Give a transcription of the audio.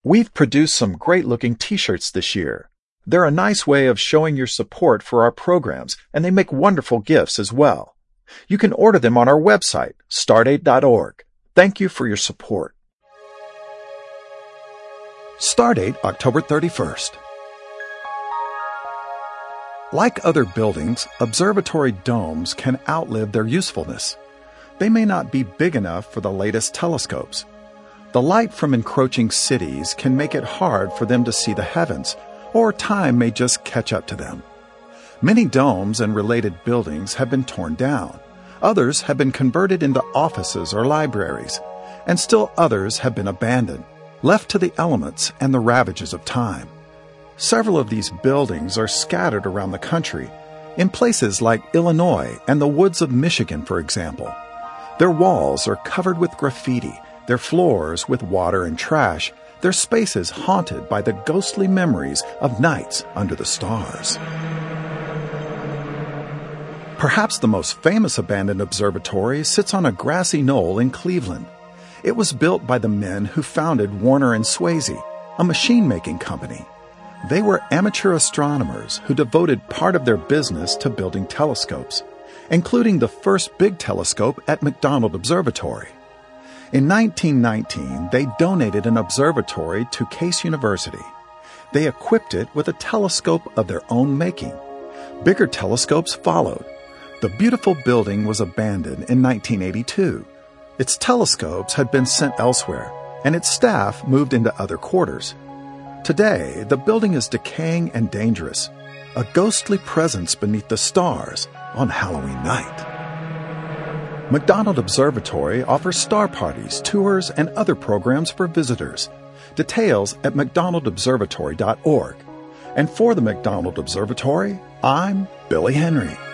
We've produced some great-looking t-shirts this year. They're a nice way of showing your support for our programs, and they make wonderful gifts as well. You can order them on our website, stardate.org. Thank you for your support. Stardate, October 31st. Like other buildings, observatory domes can outlive their usefulness. They may not be big enough for the latest telescopes. The light from encroaching cities can make it hard for them to see the heavens, or time may just catch up to them. Many domes and related buildings have been torn down. Others have been converted into offices or libraries, and still others have been abandoned, left to the elements and the ravages of time. Several of these buildings are scattered around the country, in places like Illinois and the woods of Michigan, for example. Their walls are covered with graffiti, their floors with water and trash, their spaces haunted by the ghostly memories of nights under the stars. Perhaps the most famous abandoned observatory sits on a grassy knoll in Cleveland. It was built by the men who founded Warner and Swasey, a machine-making company. They were amateur astronomers who devoted part of their business to building telescopes, including the first big telescope at McDonald Observatory. In 1919, they donated an observatory to Case University. They equipped it with a telescope of their own making. Bigger telescopes followed. The beautiful building was abandoned in 1982. Its telescopes had been sent elsewhere, and its staff moved into other quarters. Today, the building is decaying and dangerous, a ghostly presence beneath the stars on Halloween night. McDonald Observatory offers star parties, tours, and other programs for visitors. Details at mcdonaldobservatory.org. And for the McDonald Observatory, I'm Billy Henry.